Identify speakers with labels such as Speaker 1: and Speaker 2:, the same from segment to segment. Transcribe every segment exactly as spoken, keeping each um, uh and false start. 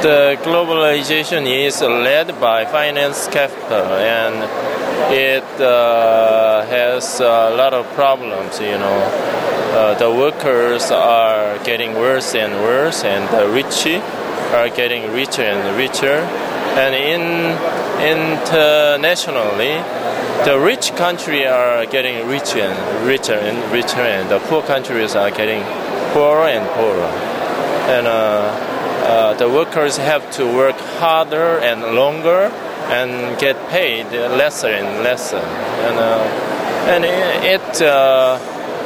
Speaker 1: The globalization is led by finance capital, and it uh, has a lot of problems, you know. Uh, the workers are getting worse and worse, and the rich are getting richer and richer. And in, internationally, the rich countries are getting richer and richer and richer, and the poor countries are getting poorer and poorer. And uh, uh, the workers have to work harder and longer and get paid lesser and lesser. And uh, and it uh,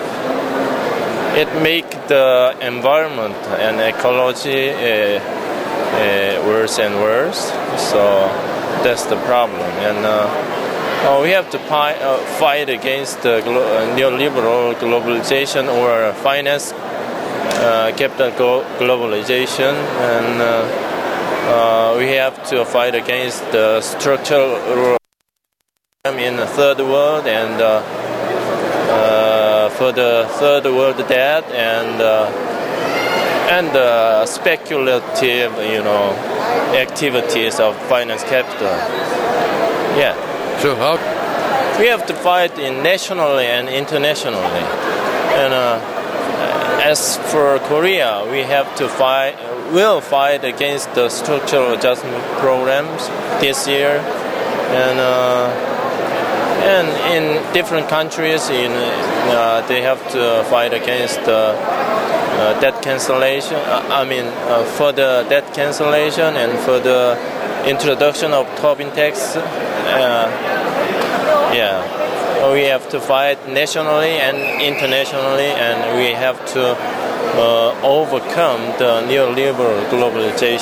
Speaker 1: it make the environment and ecology uh, uh, worse and worse. So that's the problem. And uh, Uh, we have to pi- uh, fight against the glo- uh, neoliberal globalization or finance uh, capital go- globalization, and uh, uh, we have to fight against the structural in the third world and uh, uh, for the third world debt and uh, and uh, speculative, you know, activities of finance capital. Yeah.
Speaker 2: So how?
Speaker 1: We have to fight in nationally and internationally. And uh, as for Korea, we have to fight, will fight against the structural adjustment programs this year. And uh, and in different countries, in uh, they have to fight against uh, uh, debt cancellation. Uh, I mean, uh, for the debt cancellation and for the introduction of Tobin tax. Uh, yeah, we have to fight nationally and internationally, and we have to uh, overcome the neoliberal globalization.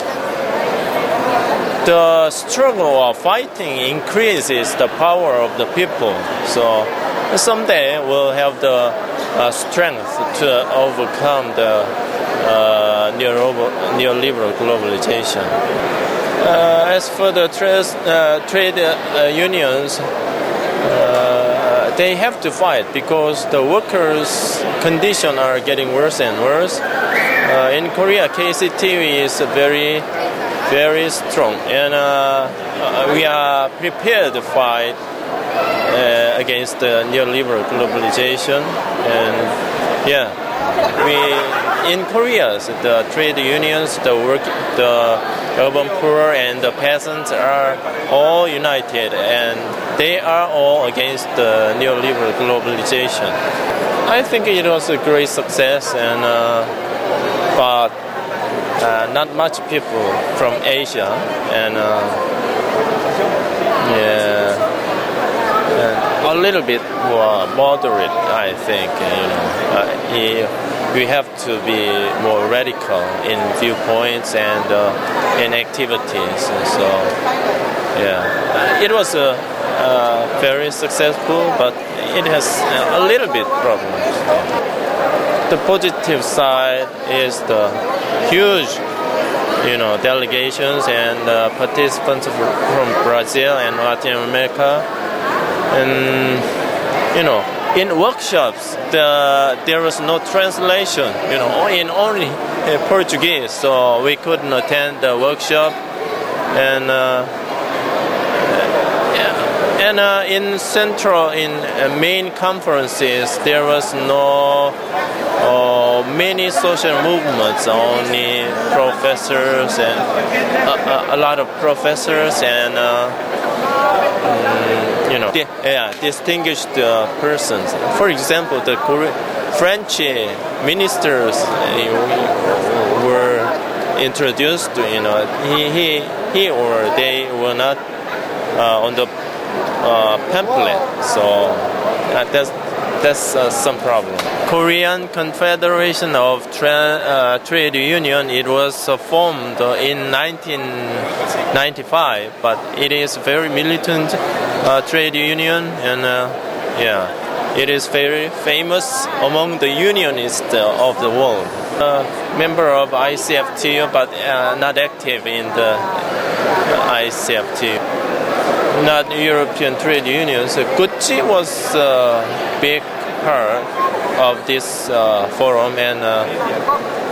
Speaker 1: The struggle of fighting increases the power of the people. So someday we'll have the uh, strength to overcome the uh, neoliberal globalization. Uh, as for the tra- uh, trade uh, unions, uh, they have to fight because the workers' conditions are getting worse and worse. Uh, in Korea, K C T V is very, very strong, and uh, we are prepared to fight uh, against the neoliberal globalization. And yeah, we in Korea, the trade unions, the work, the urban poor and the peasants are all united, and they are all against the neoliberal globalization. I think it was a great success, and uh, but uh, not much people from Asia, and uh, yeah, and a little bit more moderate. I think you know. Uh, he, We have to be more radical in viewpoints and uh, in activities. And so, yeah, it was uh, uh, very successful, but it has a little bit problems. The positive side is the huge, you know, delegations and uh, participants from Brazil and Latin America, and you know. In workshops, the, there was no translation, you know, in only uh, Portuguese, so we couldn't attend the workshop. And uh, and uh, in central, in uh, main conferences, there was no uh, many social movements, only professors and uh, a, a lot of professors and. Uh, You know, di- yeah, distinguished uh, persons. For example, the Korean, French ministers uh, were introduced. You know, he, he, he or they were not uh, on the uh, pamphlet. So uh, that's that's uh, some problem. Korean Confederation of Tra- uh, Trade Union. It was uh, formed in nineteen ninety-five, but it is very militant. Uh, trade union, and uh, yeah, it is very famous among the unionists uh, of the world. Uh, member of I C F T U, but uh, not active in the uh, I C F T U. Not European trade unions. Uh, Gucci was a big part of this uh, forum, and uh,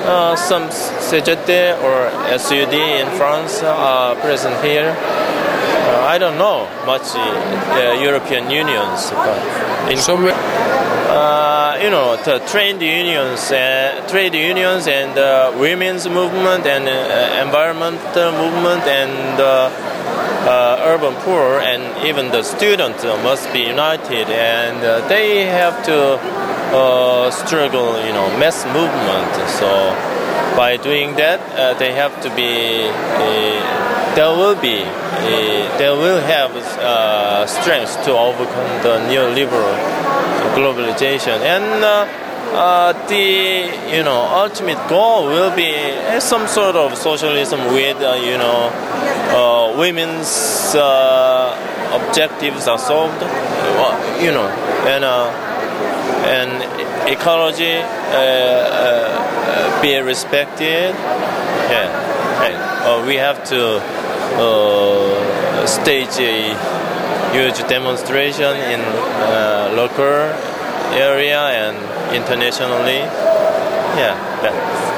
Speaker 1: uh, some C G T or S U D in France are present here. Uh, I don't know much uh, European unions, but in
Speaker 2: So,
Speaker 1: uh, you know, the trade unions, uh, trade unions, and uh, women's movement, and uh, environmental movement, and uh, uh, urban poor, and even the students must be united, and uh, they have to uh, struggle, you know, mass movement. So by doing that, uh, they have to be. Uh, there will be. Uh, they will have uh, strength to overcome the neoliberal globalization, and uh, uh, the you know ultimate goal will be some sort of socialism with uh, you know uh, women's uh, objectives are solved, uh, you know, and uh, and ecology uh, uh, be respected. Yeah, right. Uh, we have to uh, stage a huge demonstration in uh, local area and internationally. Yeah, that.